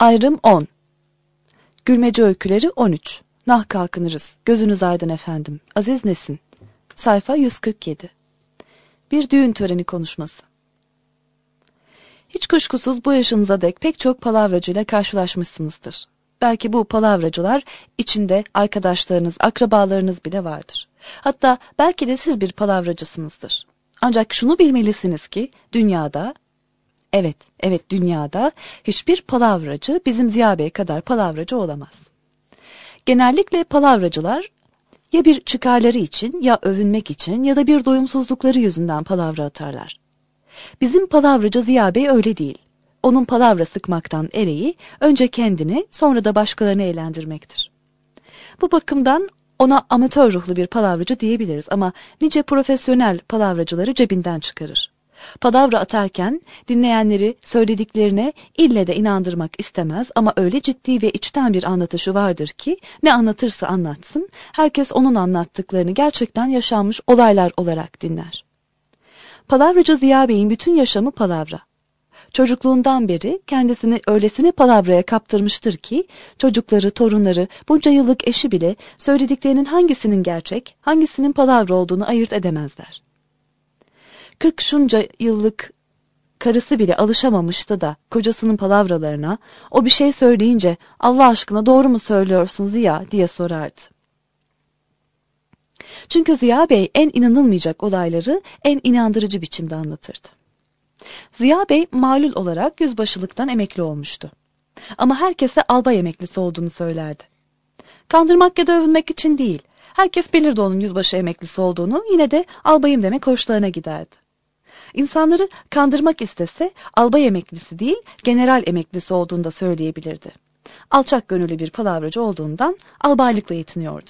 Ayrım 10. Gülmece öyküleri 13. Nah kalkınırız. Gözünüz aydın efendim. Aziz Nesin. Sayfa 147. Bir düğün töreni konuşması. Hiç kuşkusuz bu yaşınıza dek pek çok palavracıyla karşılaşmışsınızdır. Belki bu palavracılar içinde arkadaşlarınız, akrabalarınız bile vardır. Hatta belki de siz bir palavracısınızdır. Ancak şunu bilmelisiniz ki dünyada, evet dünyada hiçbir palavracı bizim Ziya Bey kadar palavracı olamaz. Genellikle palavracılar ya bir çıkarları için ya övünmek için ya da bir doyumsuzlukları yüzünden palavra atarlar. Bizim palavracı Ziya Bey öyle değil. Onun palavra sıkmaktan ereği önce kendini sonra da başkalarını eğlendirmektir. Bu bakımdan ona amatör ruhlu bir palavracı diyebiliriz ama nice profesyonel palavracıları cebinden çıkarır. Palavra atarken dinleyenleri söylediklerine ille de inandırmak istemez ama öyle ciddi ve içten bir anlatışı vardır ki ne anlatırsa anlatsın herkes onun anlattıklarını gerçekten yaşanmış olaylar olarak dinler. Palavracı Ziya Bey'in bütün yaşamı palavra. Çocukluğundan beri kendisini öylesine palavraya kaptırmıştır ki çocukları, torunları, bunca yıllık eşi bile söylediklerinin hangisinin gerçek, hangisinin palavra olduğunu ayırt edemezler. 40 şunca yıllık karısı bile alışamamıştı da kocasının palavralarına, o bir şey söyleyince Allah aşkına doğru mu söylüyorsun Ziya diye sorardı. Çünkü Ziya Bey en inanılmayacak olayları en inandırıcı biçimde anlatırdı. Ziya Bey malul olarak yüzbaşılıktan emekli olmuştu. Ama herkese albay emeklisi olduğunu söylerdi. Kandırmak ya da övünmek için değil, herkes bilirdi onun yüzbaşı emeklisi olduğunu, yine de albayım demek hoşlarına giderdi. İnsanları kandırmak istese albay emeklisi değil, general emeklisi olduğunu da söyleyebilirdi. Alçak gönüllü bir palavracı olduğundan albaylıkla yetiniyordu.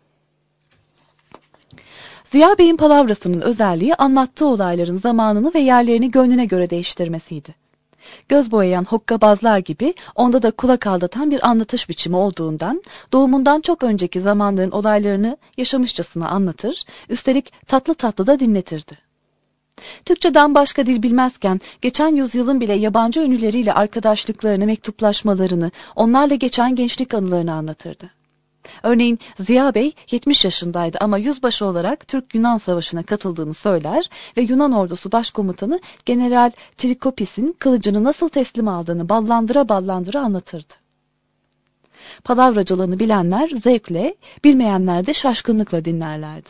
Ziya Bey'in palavrasının özelliği anlattığı olayların zamanını ve yerlerini gönlüne göre değiştirmesiydi. Göz boyayan hokkabazlar gibi onda da kulak aldatan bir anlatış biçimi olduğundan doğumundan çok önceki zamanların olaylarını yaşamışçasına anlatır, üstelik tatlı tatlı da dinletirdi. Türkçeden başka dil bilmezken geçen yüzyılın bile yabancı ünlüleriyle arkadaşlıklarını, mektuplaşmalarını, onlarla geçen gençlik anılarını anlatırdı. Örneğin Ziya Bey 70 yaşındaydı ama yüzbaşı olarak Türk-Yunan Savaşı'na katıldığını söyler ve Yunan ordusu başkomutanı General Trikopis'in kılıcını nasıl teslim aldığını ballandıra anlatırdı. Palavracılığını bilenler zevkle, bilmeyenler de şaşkınlıkla dinlerlerdi.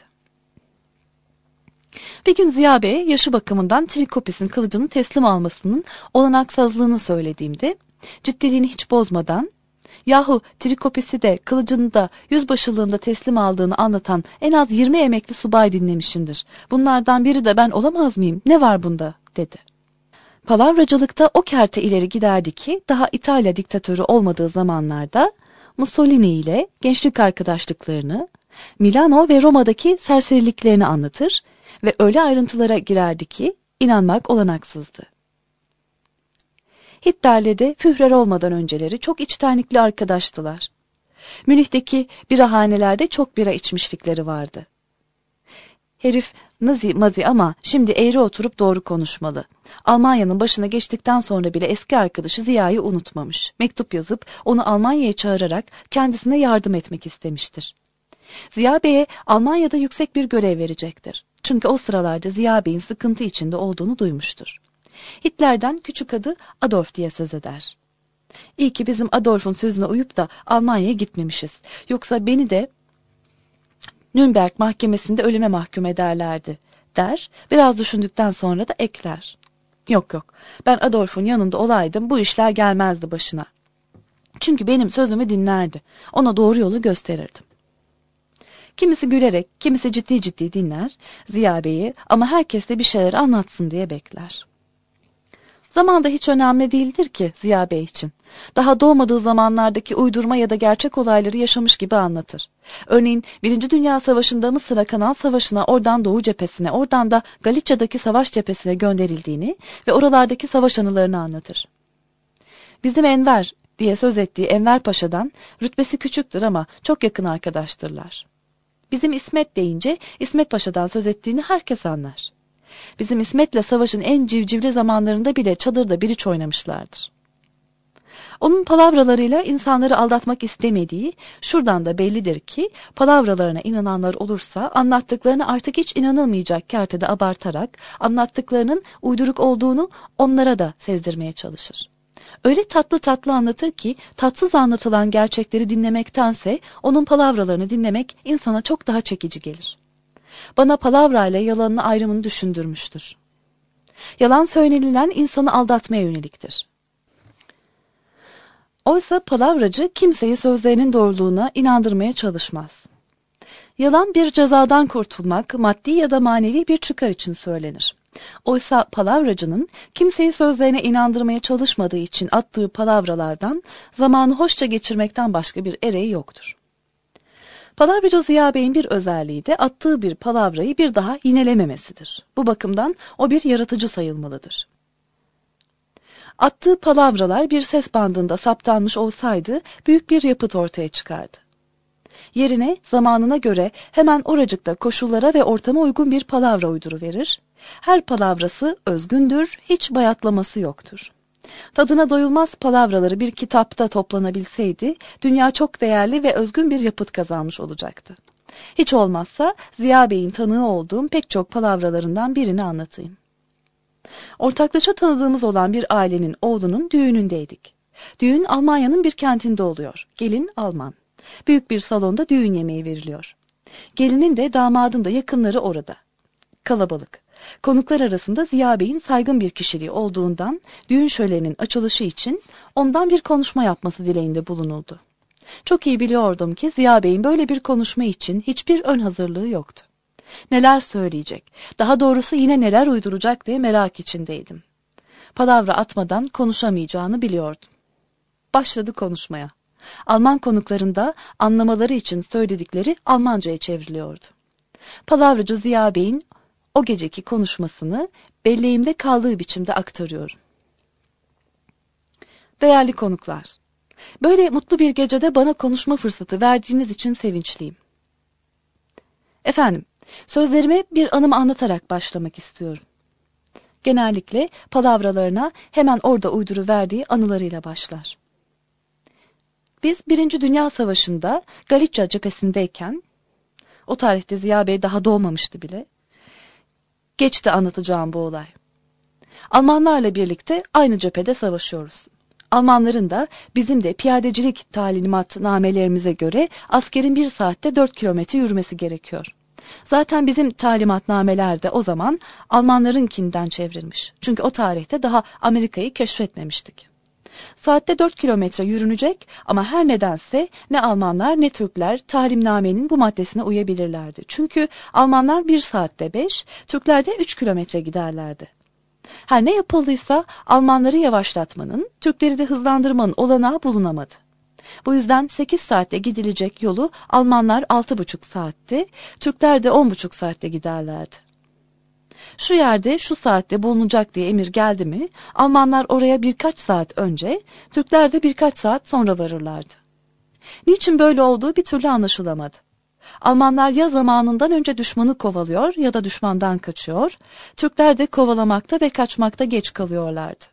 Bir gün Ziya Bey yaşı bakımından Trikopis'in kılıcını teslim almasının olanaksızlığını söylediğimde ciddiliğini hiç bozmadan "Yahu Trikopis'i de kılıcını da yüzbaşılığımda teslim aldığını anlatan en az 20 emekli subay dinlemişimdir. Bunlardan biri de ben olamaz mıyım? Ne var bunda?" dedi. Palavracılıkta o kerte ileri giderdi ki daha İtalya diktatörü olmadığı zamanlarda Mussolini ile gençlik arkadaşlıklarını, Milano ve Roma'daki serseriliklerini anlatır ve öyle ayrıntılara girerdi ki inanmak olanaksızdı. Hitler'le de Führer olmadan önceleri çok içtenlikli arkadaştılar. Münih'teki birahanelerde çok bira içmişlikleri vardı. Herif nazi mazi ama şimdi eğri oturup doğru konuşmalı. Almanya'nın başına geçtikten sonra bile eski arkadaşı Ziya'yı unutmamış. Mektup yazıp onu Almanya'ya çağırarak kendisine yardım etmek istemiştir. Ziya Bey'e Almanya'da yüksek bir görev verecektir. Çünkü o sıralarda Ziya Bey'in sıkıntı içinde olduğunu duymuştur. Hitler'den küçük adı Adolf diye söz eder. İyi ki bizim Adolf'un sözüne uyup da Almanya'ya gitmemişiz. Yoksa beni de Nürnberg mahkemesinde ölüme mahkum ederlerdi der. Biraz düşündükten sonra da ekler. Yok ben Adolf'un yanında olaydım bu işler gelmezdi başına. Çünkü benim sözümü dinlerdi. Ona doğru yolu gösterirdim. Kimisi gülerek, kimisi ciddi ciddi dinler Ziya Bey'i ama herkes de bir şeyler anlatsın diye bekler. Zaman da hiç önemli değildir ki Ziya Bey için. Daha doğmadığı zamanlardaki uydurma ya da gerçek olayları yaşamış gibi anlatır. Örneğin 1. Dünya Savaşı'nda Mısır'a Kanal Savaşı'na, oradan Doğu cephesine, oradan da Galicia'daki savaş cephesine gönderildiğini ve oralardaki savaş anılarını anlatır. Bizim Enver diye söz ettiği Enver Paşa'dan rütbesi küçüktür ama çok yakın arkadaştırlar. Bizim İsmet deyince İsmet Paşa'dan söz ettiğini herkes anlar. Bizim İsmet'le savaşın en civcivli zamanlarında bile çadırda biriç oynamışlardır. Onun palavralarıyla insanları aldatmak istemediği şuradan da bellidir ki palavralarına inananlar olursa anlattıklarını artık hiç inanılmayacak kertede abartarak anlattıklarının uyduruk olduğunu onlara da sezdirmeye çalışır. Öyle tatlı tatlı anlatır ki tatsız anlatılan gerçekleri dinlemektense onun palavralarını dinlemek insana çok daha çekici gelir. Bana palavrayla yalanın ayrımını düşündürmüştür. Yalan söylenilen insanı aldatmaya yöneliktir. Oysa palavracı kimseyi sözlerinin doğruluğuna inandırmaya çalışmaz. Yalan bir cezadan kurtulmak, maddi ya da manevi bir çıkar için söylenir. Oysa palavracının kimseyi sözlerine inandırmaya çalışmadığı için attığı palavralardan zamanı hoşça geçirmekten başka bir ereği yoktur. Palavracı Ziya Bey'in bir özelliği de attığı bir palavrayı bir daha yinelememesidir. Bu bakımdan o bir yaratıcı sayılmalıdır. Attığı palavralar bir ses bandında saptanmış olsaydı büyük bir yapıt ortaya çıkardı. Yerine zamanına göre hemen oracıkta koşullara ve ortama uygun bir palavra uyduruverir. Her palavrası özgündür, hiç bayatlaması yoktur. Tadına doyulmaz palavraları bir kitapta toplanabilseydi, dünya çok değerli ve özgün bir yapıt kazanmış olacaktı. Hiç olmazsa Ziya Bey'in tanığı olduğum pek çok palavralarından birini anlatayım. Ortaklaşa tanıdığımız olan bir ailenin oğlunun düğünündeydik. Düğün Almanya'nın bir kentinde oluyor. Gelin Alman. Büyük bir salonda düğün yemeği veriliyor. Gelinin de damadın da yakınları orada. Kalabalık. Konuklar arasında Ziya Bey'in saygın bir kişiliği olduğundan düğün şöleninin açılışı için ondan bir konuşma yapması dileğinde bulunuldu. Çok iyi biliyordum ki Ziya Bey'in böyle bir konuşma için hiçbir ön hazırlığı yoktu. Neler söyleyecek, daha doğrusu yine neler uyduracak diye merak içindeydim. Palavra atmadan konuşamayacağını biliyordum. Başladı konuşmaya. Alman konuklarında anlamaları için söyledikleri Almanca'ya çevriliyordu. Palavracı Ziya Bey'in o geceki konuşmasını belleğimde kaldığı biçimde aktarıyorum. Değerli konuklar, böyle mutlu bir gecede bana konuşma fırsatı verdiğiniz için sevinçliyim. Efendim, sözlerime bir anımı anlatarak başlamak istiyorum. Genellikle palavralarına hemen orada uyduruverdiği anılarıyla başlar. Biz 1. Dünya Savaşı'nda Galicia cephesindeyken, o tarihte Ziya Bey daha doğmamıştı bile, geçti anlatacağım bu olay. Almanlarla birlikte aynı cephede savaşıyoruz. Almanların da bizim de piyadecilik talimatnamelerimize göre askerin 1 saatte 4 kilometre yürümesi gerekiyor. Zaten bizim talimatnameler de o zaman Almanlarınkinden çevrilmiş. Çünkü o tarihte daha Amerika'yı keşfetmemiştik. Saatte 4 kilometre yürünecek ama her nedense ne Almanlar ne Türkler talimnamenin bu maddesine uyabilirlerdi. Çünkü Almanlar 1 saatte 5, Türkler de 3 kilometre giderlerdi. Her ne yapıldıysa Almanları yavaşlatmanın, Türkleri de hızlandırmanın olanağı bulunamadı. Bu yüzden 8 saatte gidilecek yolu Almanlar 6,5 saatte, Türkler de 10,5 saatte giderlerdi. Şu yerde şu saatte bulunacak diye emir geldi mi, Almanlar oraya birkaç saat önce, Türkler de birkaç saat sonra varırlardı. Niçin böyle olduğu bir türlü anlaşılamadı. Almanlar ya zamanından önce düşmanı kovalıyor ya da düşmandan kaçıyor, Türkler de kovalamakta ve kaçmakta geç kalıyorlardı.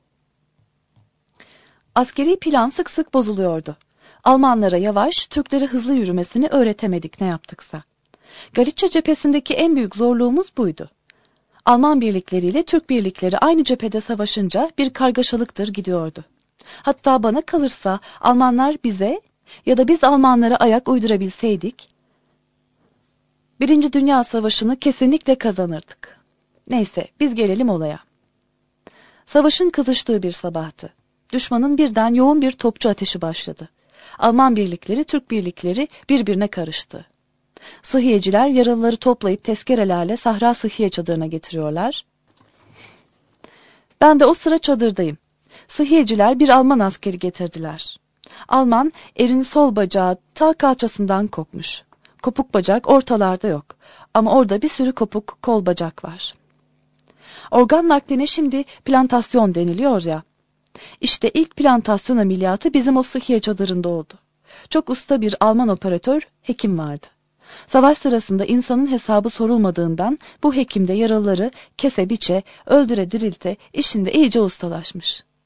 Askeri plan sık sık bozuluyordu. Almanlara yavaş, Türklere hızlı yürümesini öğretemedik ne yaptıksa. Galicia cephesindeki en büyük zorluğumuz buydu. Alman birlikleriyle Türk birlikleri aynı cephede savaşınca bir kargaşalıktır gidiyordu. Hatta bana kalırsa Almanlar bize ya da biz Almanlara ayak uydurabilseydik, 1. Dünya Savaşı'nı kesinlikle kazanırdık. Neyse biz gelelim olaya. Savaşın kızıştığı bir sabahtı. Düşmanın birden yoğun bir topçu ateşi başladı. Alman birlikleri, Türk birlikleri birbirine karıştı. Sıhhiyeciler yaralıları toplayıp tezkerelerle Sahra Sıhhiye çadırına getiriyorlar. Ben de o sıra çadırdayım. Sıhhiyeciler bir Alman askeri getirdiler. Alman, erin sol bacağı ta kalçasından kopmuş. Kopuk bacak ortalarda yok ama orada bir sürü kopuk kol bacak var. Organ nakline şimdi plantasyon deniliyor ya. İşte ilk plantasyon ameliyatı bizim o sıhhiye çadırında oldu. Çok usta bir Alman operatör, hekim vardı. Savaş sırasında insanın hesabı sorulmadığından bu hekim de yaralıları kese biçe, öldüre dirilte işinde iyice ustalaşmış.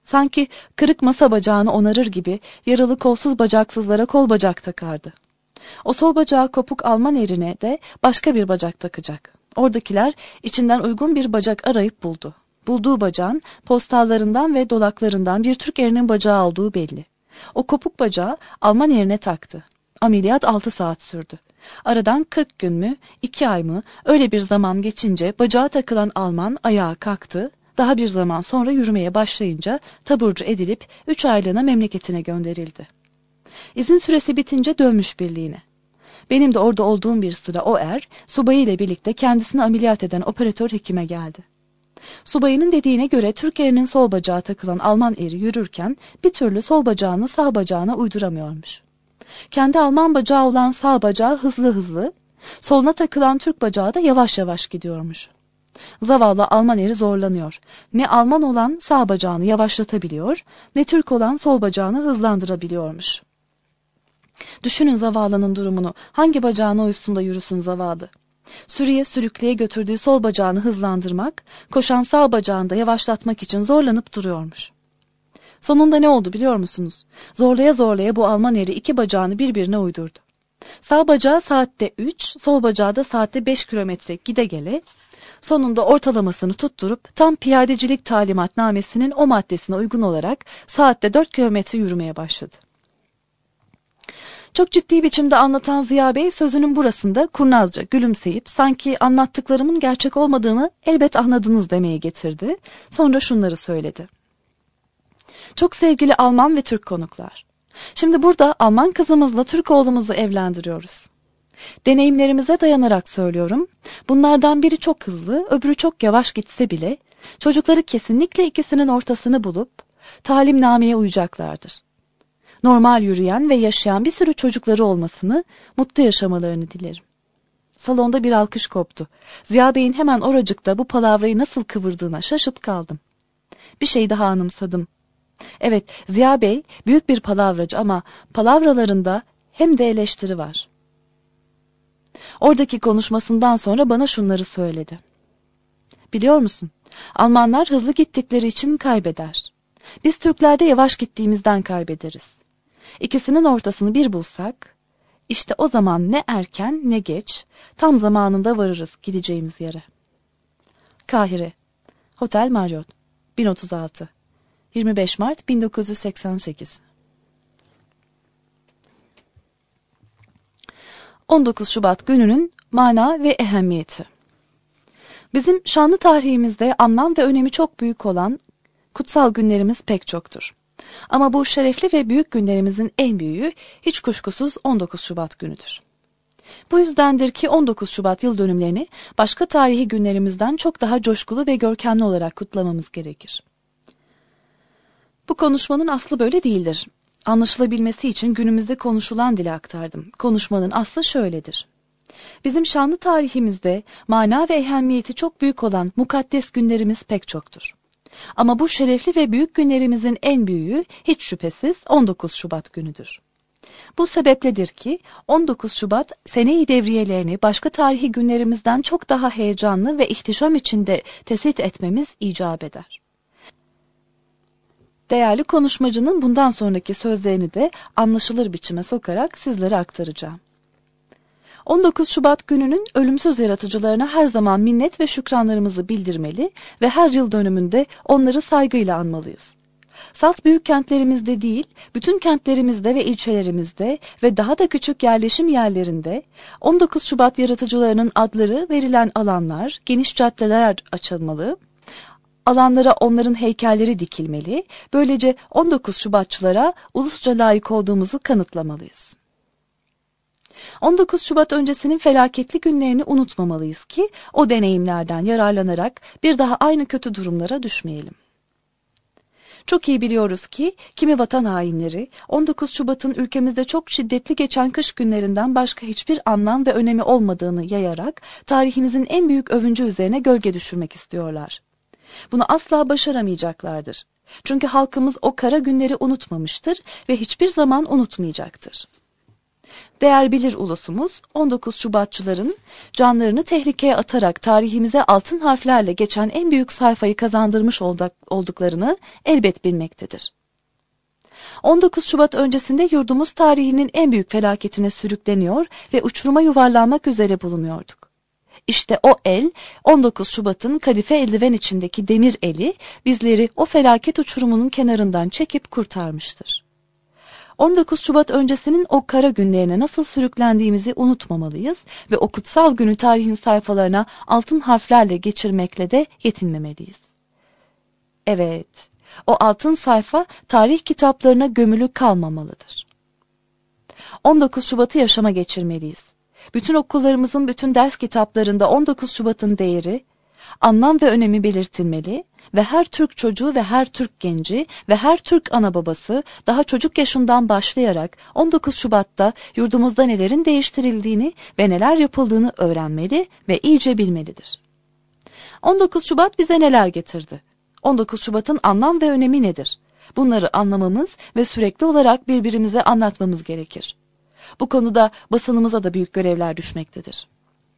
Sanki kırık masa bacağını onarır gibi yaralı kolsuz bacaksızlara kol bacak takardı. O sol bacağı kopuk Alman erine de başka bir bacak takacak. Oradakiler içinden uygun bir bacak arayıp buldu. Bulduğu bacağın postallarından ve dolaklarından bir Türk erinin bacağı olduğu belli. O kopuk bacağı Alman erine taktı. Ameliyat 6 saat sürdü. Aradan 40 gün mü, 2 ay mı, öyle bir zaman geçince bacağı takılan Alman ayağa kalktı. Daha bir zaman sonra yürümeye başlayınca taburcu edilip 3 aylığına memleketine gönderildi. İzin süresi bitince dönmüş birliğine. Benim de orada olduğum bir sıra o subayı ile birlikte kendisini ameliyat eden operatör hekime geldi. Subayının dediğine göre Türk erinin sol bacağı takılan Alman eri yürürken bir türlü sol bacağını sağ bacağına uyduramıyormuş. Kendi Alman bacağı olan sağ bacağı hızlı hızlı, soluna takılan Türk bacağı da yavaş yavaş gidiyormuş. Zavallı Alman eri zorlanıyor. Ne Alman olan sağ bacağını yavaşlatabiliyor, ne Türk olan sol bacağını hızlandırabiliyormuş. Düşünün zavallının durumunu, hangi bacağına uysun da yürüsün zavallı. Sürüye sürükleye götürdüğü sol bacağını hızlandırmak, koşan sağ bacağını da yavaşlatmak için zorlanıp duruyormuş. Sonunda ne oldu biliyor musunuz? Zorlaya zorlaya bu Alman eri 2 bacağını birbirine uydurdu. Sağ bacağı saatte 3, sol bacağı da saatte 5 kilometre gide gele, sonunda ortalamasını tutturup tam piyadecilik talimatnamesinin o maddesine uygun olarak saatte 4 kilometre yürümeye başladı. Çok ciddi biçimde anlatan Ziya Bey sözünün burasında kurnazca gülümseyip sanki anlattıklarımın gerçek olmadığını elbet anladınız demeye getirdi. Sonra şunları söyledi. Çok sevgili Alman ve Türk konuklar. Şimdi burada Alman kızımızla Türk oğlumuzu evlendiriyoruz. Deneyimlerimize dayanarak söylüyorum. Bunlardan biri çok hızlı, öbürü çok yavaş gitse bile çocukları kesinlikle ikisinin ortasını bulup talimnameye uyacaklardır. Normal yürüyen ve yaşayan bir sürü çocukları olmasını, mutlu yaşamalarını dilerim. Salonda bir alkış koptu. Ziya Bey'in hemen oracıkta bu palavrayı nasıl kıvırdığına şaşıp kaldım. Bir şey daha anımsadım. Evet, Ziya Bey büyük bir palavracı ama palavralarında hem de eleştiri var. Oradaki konuşmasından sonra bana şunları söyledi. Biliyor musun, Almanlar hızlı gittikleri için kaybeder. Biz Türklerde yavaş gittiğimizden kaybederiz. İkisinin ortasını bir bulsak, işte o zaman ne erken ne geç, tam zamanında varırız gideceğimiz yere. Kahire, Hotel Marriott, 1036, 25 Mart 1988. 19 Şubat gününün mana ve ehemmiyeti. Bizim şanlı tarihimizde anlam ve önemi çok büyük olan kutsal günlerimiz pek çoktur. Ama bu şerefli ve büyük günlerimizin en büyüğü hiç kuşkusuz 19 Şubat günüdür. Bu yüzdendir ki 19 Şubat yıl dönümlerini başka tarihi günlerimizden çok daha coşkulu ve görkemli olarak kutlamamız gerekir. Bu konuşmanın aslı böyle değildir. Anlaşılabilmesi için günümüzde konuşulan dile aktardım. Konuşmanın aslı şöyledir. Bizim şanlı tarihimizde mana ve ehemmiyeti çok büyük olan mukaddes günlerimiz pek çoktur. Ama bu şerefli ve büyük günlerimizin en büyüğü hiç şüphesiz 19 Şubat günüdür. Bu sebepledir ki 19 Şubat sene-i devriyelerini başka tarihi günlerimizden çok daha heyecanlı ve ihtişam içinde tesit etmemiz icap eder. Değerli konuşmacının bundan sonraki sözlerini de anlaşılır biçime sokarak sizlere aktaracağım. 19 Şubat gününün ölümsüz yaratıcılarına her zaman minnet ve şükranlarımızı bildirmeli ve her yıl dönümünde onları saygıyla anmalıyız. Salt büyük kentlerimizde değil, bütün kentlerimizde ve ilçelerimizde ve daha da küçük yerleşim yerlerinde 19 Şubat yaratıcılarının adları verilen alanlar, geniş caddeler açılmalı, alanlara onların heykelleri dikilmeli, böylece 19 Şubatçılara ulusça layık olduğumuzu kanıtlamalıyız. 19 Şubat öncesinin felaketli günlerini unutmamalıyız ki o deneyimlerden yararlanarak bir daha aynı kötü durumlara düşmeyelim. Çok iyi biliyoruz ki kimi vatan hainleri 19 Şubat'ın ülkemizde çok şiddetli geçen kış günlerinden başka hiçbir anlam ve önemi olmadığını yayarak tarihimizin en büyük övüncü üzerine gölge düşürmek istiyorlar. Bunu asla başaramayacaklardır. Çünkü halkımız o kara günleri unutmamıştır ve hiçbir zaman unutmayacaktır. Değer bilir ulusumuz 19 Şubatçıların canlarını tehlikeye atarak tarihimize altın harflerle geçen en büyük sayfayı kazandırmış olduklarını elbet bilmektedir. 19 Şubat öncesinde yurdumuz tarihinin en büyük felaketine sürükleniyor ve uçuruma yuvarlanmak üzere bulunuyorduk. İşte o el, 19 Şubat'ın kadife eldiven içindeki demir eli bizleri o felaket uçurumunun kenarından çekip kurtarmıştır. 19 Şubat öncesinin o kara günlerine nasıl sürüklendiğimizi unutmamalıyız ve o kutsal günü tarihin sayfalarına altın harflerle geçirmekle de yetinmemeliyiz. Evet, o altın sayfa tarih kitaplarına gömülü kalmamalıdır. 19 Şubat'ı yaşama geçirmeliyiz. Bütün okullarımızın bütün ders kitaplarında 19 Şubat'ın değeri, anlam ve önemi belirtilmeli ve her Türk çocuğu ve her Türk genci ve her Türk ana babası daha çocuk yaşından başlayarak 19 Şubat'ta yurdumuzda nelerin değiştirildiğini ve neler yapıldığını öğrenmeli ve iyice bilmelidir. 19 Şubat bize neler getirdi? 19 Şubat'ın anlam ve önemi nedir? Bunları anlamamız ve sürekli olarak birbirimize anlatmamız gerekir. Bu konuda basınımıza da büyük görevler düşmektedir.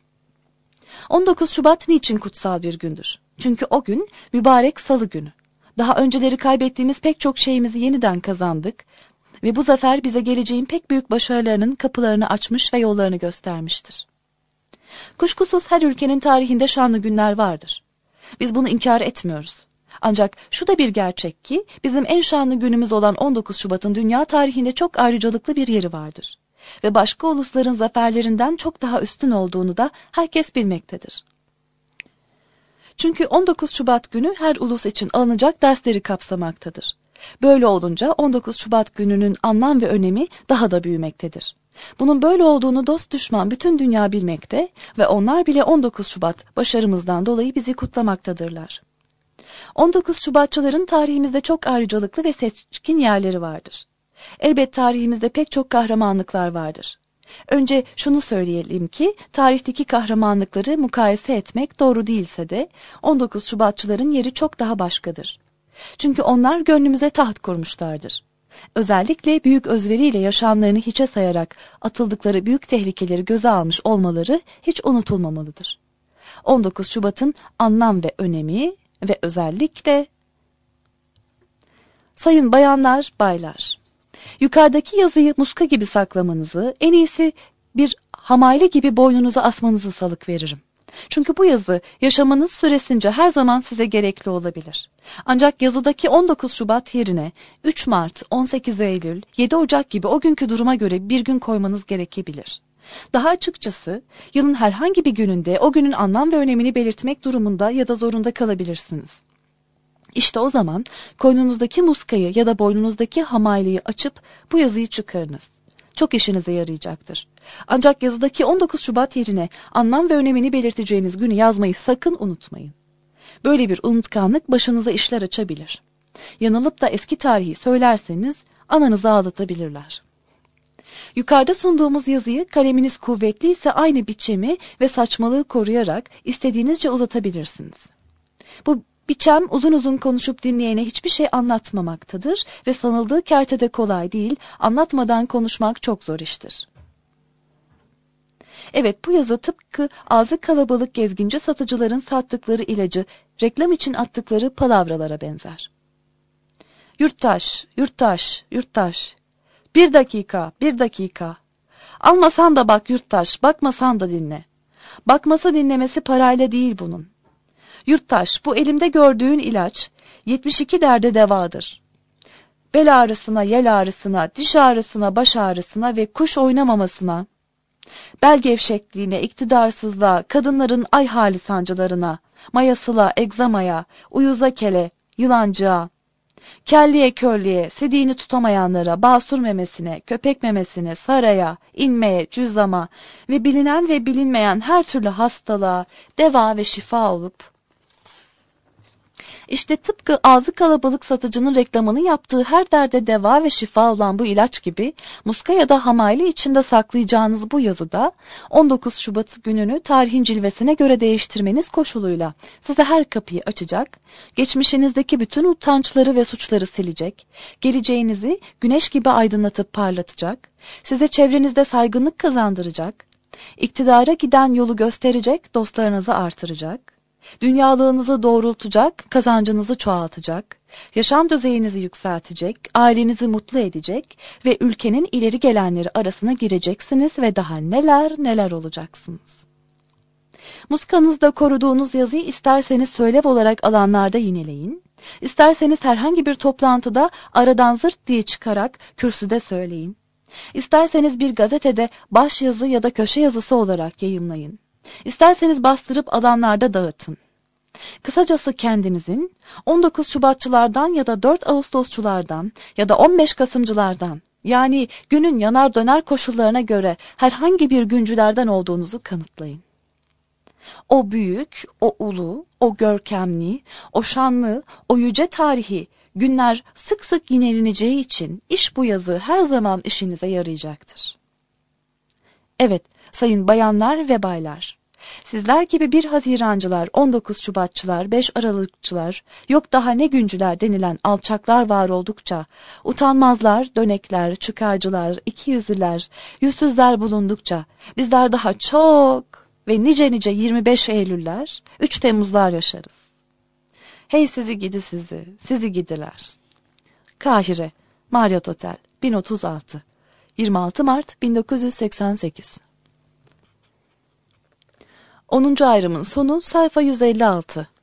19 Şubat niçin kutsal bir gündür? Çünkü o gün mübarek salı günü. Daha önceleri kaybettiğimiz pek çok şeyimizi yeniden kazandık ve bu zafer bize geleceğin pek büyük başarılarının kapılarını açmış ve yollarını göstermiştir. Kuşkusuz her ülkenin tarihinde şanlı günler vardır. Biz bunu inkar etmiyoruz. Ancak şu da bir gerçek ki bizim en şanlı günümüz olan 19 Şubat'ın dünya tarihinde çok ayrıcalıklı bir yeri vardır. Ve başka ulusların zaferlerinden çok daha üstün olduğunu da herkes bilmektedir. Çünkü 19 Şubat günü her ulus için alınacak dersleri kapsamaktadır. Böyle olunca 19 Şubat gününün anlam ve önemi daha da büyümektedir. Bunun böyle olduğunu dost düşman bütün dünya bilmekte ve onlar bile 19 Şubat başarımızdan dolayı bizi kutlamaktadırlar. 19 Şubatçıların tarihimizde çok ayrıcalıklı ve seçkin yerleri vardır. Elbet tarihimizde pek çok kahramanlıklar vardır. Önce şunu söyleyelim ki tarihteki kahramanlıkları mukayese etmek doğru değilse de 19 Şubatçıların yeri çok daha başkadır. Çünkü onlar gönlümüze taht kurmuşlardır. Özellikle büyük özveriyle yaşamlarını hiçe sayarak atıldıkları büyük tehlikeleri göze almış olmaları hiç unutulmamalıdır. 19 Şubat'ın anlam ve önemi ve özellikle sayın bayanlar, baylar, yukarıdaki yazıyı muska gibi saklamanızı, en iyisi bir hamayli gibi boynunuza asmanızı salık veririm. Çünkü bu yazı yaşamanız süresince her zaman size gerekli olabilir. Ancak yazıdaki 19 Şubat yerine 3 Mart, 18 Eylül, 7 Ocak gibi o günkü duruma göre bir gün koymanız gerekebilir. Daha açıkçası yılın herhangi bir gününde o günün anlam ve önemini belirtmek durumunda ya da zorunda kalabilirsiniz. İşte o zaman koynunuzdaki muskayı ya da boynunuzdaki hamaylıyı açıp bu yazıyı çıkarınız. Çok işinize yarayacaktır. Ancak yazıdaki 19 Şubat yerine anlam ve önemini belirteceğiniz günü yazmayı sakın unutmayın. Böyle bir unutkanlık başınıza işler açabilir. Yanılıp da eski tarihi söylerseniz ananızı ağlatabilirler. Yukarıda sunduğumuz yazıyı kaleminiz kuvvetliyse aynı biçimi ve saçmalığı koruyarak istediğinizce uzatabilirsiniz. Bu biçem uzun uzun konuşup dinleyene hiçbir şey anlatmamaktadır ve sanıldığı kertede kolay değil, anlatmadan konuşmak çok zor iştir. Evet, bu yazı tıpkı ağzı kalabalık gezginci satıcıların sattıkları ilacı, reklam için attıkları palavralara benzer. Yurttaş, yurttaş, yurttaş. Bir dakika, bir dakika. Almasan da bak yurttaş, bakmasan da dinle. Bakması dinlemesi parayla değil bunun. Yurttaş, bu elimde gördüğün ilaç 72 derde devadır. Bel ağrısına, yel ağrısına, diş ağrısına, baş ağrısına ve kuş oynamamasına, bel gevşekliğine, iktidarsızlığa, kadınların ay hali sancılarına, mayasıla, egzamaya, uyuza kele, yılancığa, kelliye körlüğe, sediğini tutamayanlara, basur memesine, köpek memesine, saraya, inmeye, cüzdama ve bilinen ve bilinmeyen her türlü hastalığa deva ve şifa olup, İşte tıpkı ağzı kalabalık satıcının reklamını yaptığı her derde deva ve şifa olan bu ilaç gibi muska ya da hamaylı içinde saklayacağınız bu yazıda 19 Şubat gününü tarihin cilvesine göre değiştirmeniz koşuluyla size her kapıyı açacak, geçmişinizdeki bütün utançları ve suçları silecek, geleceğinizi güneş gibi aydınlatıp parlatacak, size çevrenizde saygınlık kazandıracak, iktidara giden yolu gösterecek, dostlarınızı artıracak, dünyalığınızı doğrultacak, kazancınızı çoğaltacak, yaşam düzeyinizi yükseltecek, ailenizi mutlu edecek ve ülkenin ileri gelenleri arasına gireceksiniz ve daha neler neler olacaksınız. Muskanızda koruduğunuz yazıyı isterseniz söylev olarak alanlarda yineleyin, isterseniz herhangi bir toplantıda aradan zırt diye çıkarak kürsüde söyleyin, isterseniz bir gazetede başyazı ya da köşe yazısı olarak yayımlayın. İsterseniz bastırıp alanlarda dağıtın. Kısacası kendinizin 19 Şubatçılardan ya da 4 Ağustosçulardan ya da 15 Kasımcılardan, yani günün yanar döner koşullarına göre herhangi bir güncülerden olduğunuzu kanıtlayın. O büyük, o ulu, o görkemli, o şanlı, o yüce tarihi günler sık sık yineleneceği için iş bu yazı her zaman işinize yarayacaktır. Evet, sayın bayanlar ve baylar, sizler gibi 1 Hazirancılar, 19 Şubatçılar, 5 Aralıkçılar, yok daha ne güncüler denilen alçaklar var oldukça, utanmazlar, dönekler, çıkarcılar, ikiyüzlüler, yüzsüzler bulundukça, bizler daha çok ve nice nice 25 Eylüller, 3 Temmuzlar yaşarız. Hey sizi gidi sizi, sizi gidiler. Kahire, Marriott Otel, 1036, 26 Mart 1988. 10. ayrımın sonu sayfa 156.